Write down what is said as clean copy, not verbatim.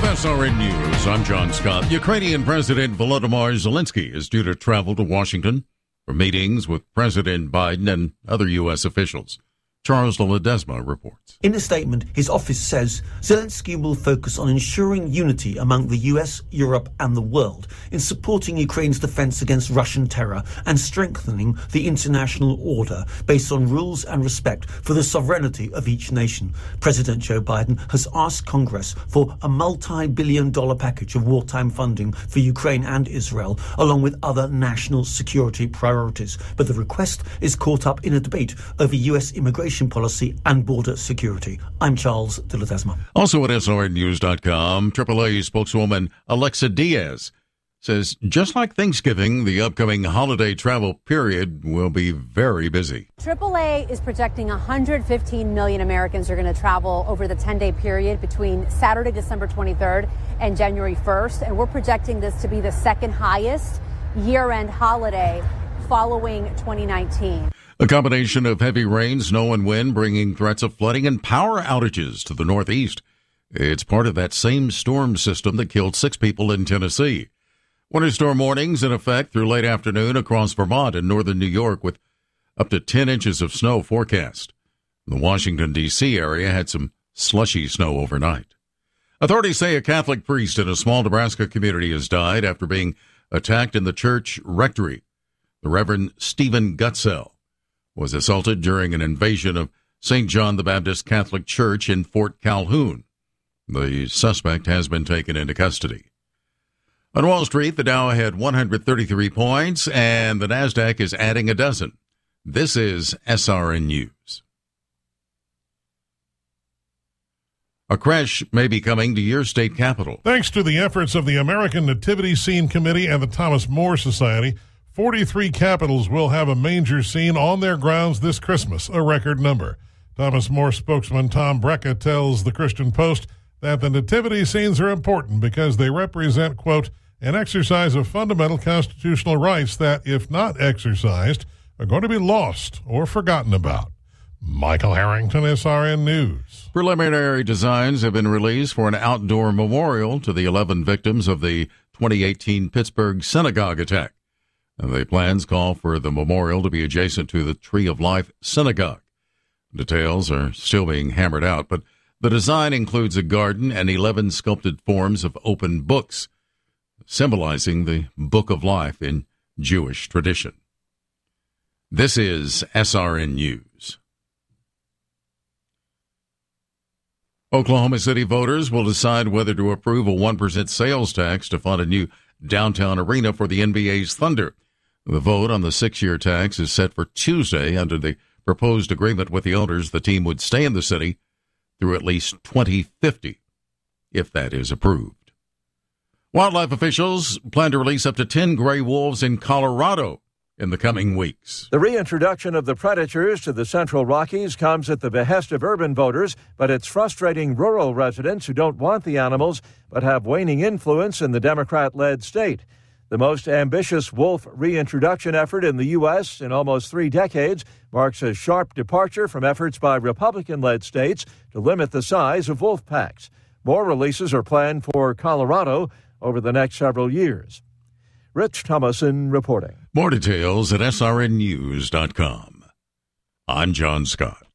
With SRN News, I'm John Scott. Ukrainian President Volodymyr Zelensky is due to travel to Washington for meetings with President Biden and other U.S. officials. Charles Ledesma reports. In a statement, his office says Zelensky will focus on ensuring unity among the US, Europe and the world in supporting Ukraine's defense against Russian terror and strengthening the international order based on rules and respect for the sovereignty of each nation. President Joe Biden has asked Congress for a multi-billion-dollar package of wartime funding for Ukraine and Israel, along with other national security priorities. But the request is caught up in a debate over US immigration policy and border security. I'm Charles de Ledesma. Also at SRNnews.com, AAA spokeswoman Alexa Diaz says just like Thanksgiving, the upcoming holiday travel period will be very busy. AAA is projecting 115 million Americans are going to travel over the 10-day period between Saturday, December 23rd and January 1st. And we're projecting this to be the second highest year-end holiday following 2019. A combination of heavy rain, snow, and wind bringing threats of flooding and power outages to the Northeast. It's part of that same storm system that killed 6 people in Tennessee. Winter storm warnings in effect through late afternoon across Vermont and northern New York with up to 10 inches of snow forecast. The Washington, D.C. area had some slushy snow overnight. Authorities say a Catholic priest in a small Nebraska community has died after being attacked in the church rectory. The Reverend Stephen Gutzel was assaulted during an invasion of St. John the Baptist Catholic Church in Fort Calhoun. The suspect has been taken into custody. On Wall Street, the Dow had 133 points, and the Nasdaq is adding a dozen. This is SRN News. A crash may be coming to your state capital. Thanks to the efforts of the American Nativity Scene Committee and the Thomas More Society, 43 capitals will have a manger scene on their grounds this Christmas, a record number. Thomas More spokesman Tom Brecka tells the Christian Post that the nativity scenes are important because they represent, quote, an exercise of fundamental constitutional rights that, if not exercised, are going to be lost or forgotten about. Michael Harrington, SRN News. Preliminary designs have been released for an outdoor memorial to the 11 victims of the 2018 Pittsburgh synagogue attack. The plans call for the memorial to be adjacent to the Tree of Life Synagogue. Details are still being hammered out, but the design includes a garden and 11 sculpted forms of open books, symbolizing the Book of Life in Jewish tradition. This is SRN News. Oklahoma City voters will decide whether to approve a 1% sales tax to fund a new downtown arena for the NBA's Thunder. The vote on the 6-year tax is set for Tuesday. Under the proposed agreement with the owners, the team would stay in the city through at least 2050, if that is approved. Wildlife officials plan to release up to 10 gray wolves in Colorado in the coming weeks. The reintroduction of the predators to the Central Rockies comes at the behest of urban voters, but it's frustrating rural residents who don't want the animals but have waning influence in the Democrat-led state. The most ambitious wolf reintroduction effort in the U.S. in almost 3 decades marks a sharp departure from efforts by Republican-led states to limit the size of wolf packs. More releases are planned for Colorado over the next several years. Rich Thomason reporting. More details at srnnews.com. I'm John Scott.